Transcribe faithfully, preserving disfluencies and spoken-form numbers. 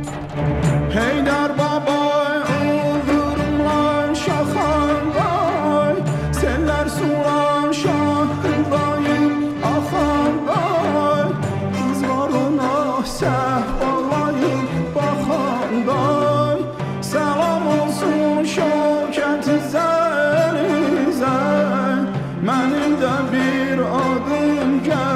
Heydər babay, ıldırımlar şaxanday, sellər sular şahındayım axanday, qızlarına səhvalayım baxanday. Səlam olsun şökət zərinizə, mənim də bir adım gəl